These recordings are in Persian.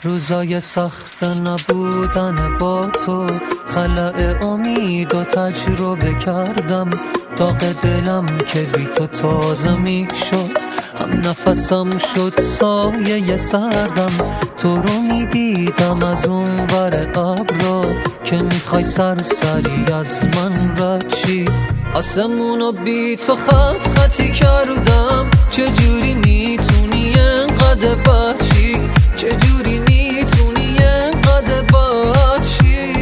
روزای سخت نبودن با تو، خلأ امید و تجربه کردم. داغ دلم که بی تو تازه می شد، هم نفسم شد سایه سردم. تو رو می دیدم از اون ور ابرا، که میخوای سرسری از من رد شی. آسمونو بی تو خط خطی کردم. چجوری میتونی انقدر بچی؟ چجوری میتونی انقدر بچی؟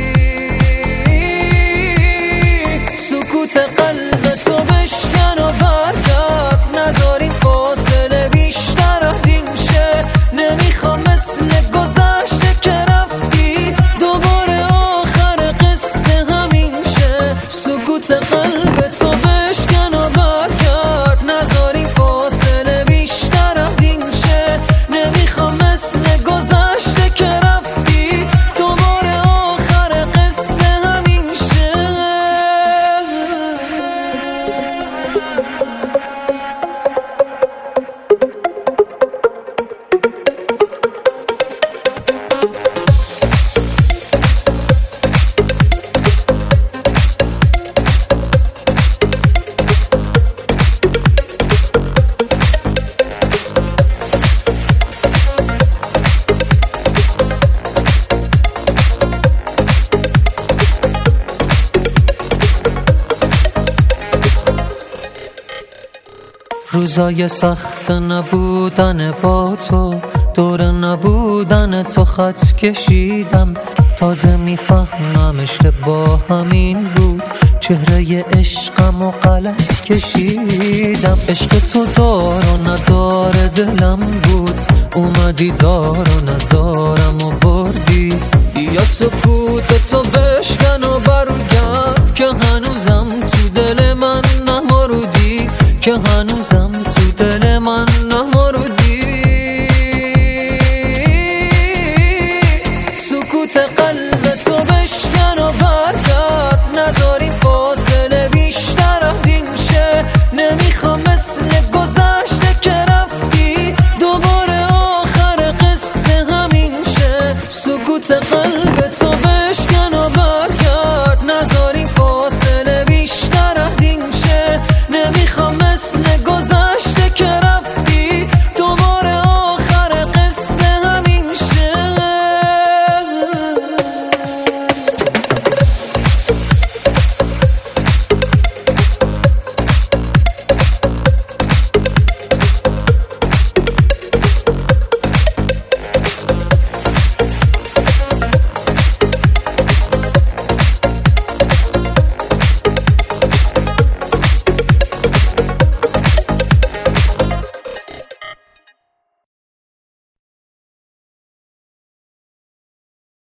سکوت قلب تو بشکن و برگرد، نذار این فاصله بیشتر از این شه. نمیخوام مثل گذشته که رفتی دوباره آخر قصه همین شه. سکوت قلب تو بشکن و برگرد، نذار این فاصله بیشتر از این شه. نمیخوام مثل گذشته که رفتی دوباره آخر قصه همین شه. روزای سخت نبودن با تو، دور نبودن تو خط کشیدم. تازه میفهمم اشتباه همین بود، چهره عشقم و غلط کشیدم. عشق تو دار و ندار دلم بود، اومدی دار و ندارم و بردی. یا سکوت تو بشکن و برگرد، که هنوزم تو دل من نمردی، که هنوزم تو دل من نمردی. سکوت قلب تو بشکن و برگرد، نذار این فاصله بیشتر از این شه. نمیخوام مثل گذشته که رفتی دوباره آخر قصه همین شه. سکوت قلب